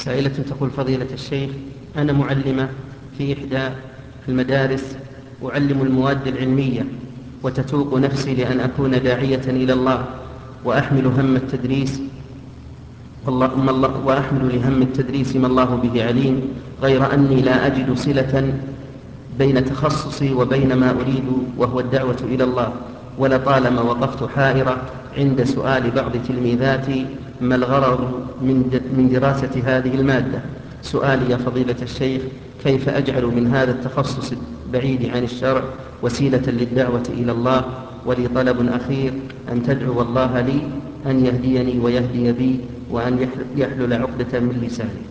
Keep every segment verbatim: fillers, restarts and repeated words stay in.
سائلة تقول: فضيلة الشيخ، أنا معلمة في إحدى المدارس، أعلم المواد العلمية، وتتوق نفسي لأن أكون داعية إلى الله، وأحمل هم التدريس والله ما الله وأحمل لهم التدريس ما الله به عليم، غير أني لا أجد صلة بين تخصصي وبين ما أريد وهو الدعوة إلى الله. ولطالما وقفت حائرة عند سؤال بعض تلميذاتي: ما الغرض من دراسة هذه المادة؟ سؤالي يا فضيلة الشيخ: كيف أجعل من هذا التخصص البعيد عن الشرع وسيلة للدعوة إلى الله؟ ولي طلب أخير: أن تدعو الله لي أن يهديني ويهدي بي، وأن يحلل عقدة من لساني.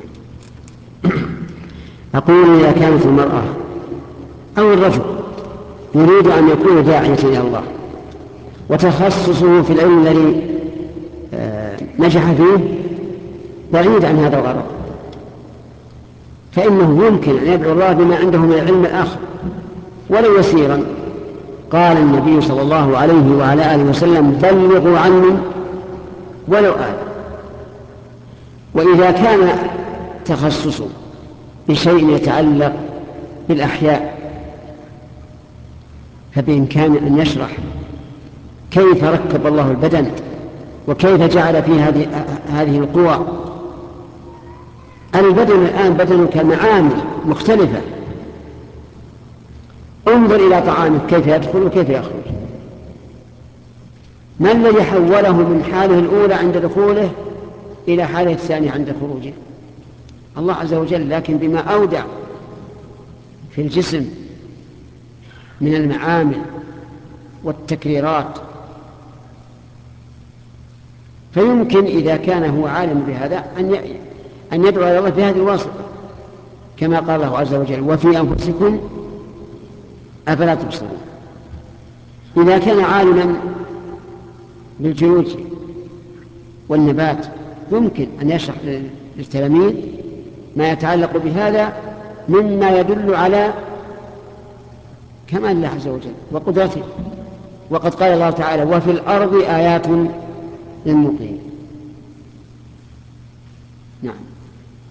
أقول: إذا كانت المرأة أو الرجل يريد أن يكون داعية إلى الله، وتخصصه في العلم الذي نجح فيه بعيد عن هذا الغرض، فإنه يمكن أن يدعو الله بما عنده من العلم الآخر ولو يسيرا. قال النبي صلى الله عليه وعلى آله وسلم: بلغوا عني ولو آية. وإذا كان تخصصه بشيء يتعلق بالأحياء فبإمكانه أن يشرح كيف ركب الله البدن وكيف جعل فيه هذه هذه القوى. البدن الآن بدن كمعامل مختلفة، انظر إلى طعامك كيف يدخل وكيف يخرج. ما الذي حوله من حاله الأولى عند دخوله إلى حاله الثانية عند خروجه؟ الله عز وجل، لكن بما أودع في الجسم من المعامل والتكريرات. فيمكن إذا كان هو عالم بهذا أن يدعو إلى الله بهذه الواسطة، كما قال الله عز وجل: وفي أنفسكم أفلا تبصرون. إذا كان عالما بالجيولوجيا والنبات يمكن أن يشرح للتلاميذ ما يتعلق بهذا مما يدل على كمال الله عز وجل وقدرته. وقد قال الله تعالى: وفي الأرض آيات للموقنين. نعم.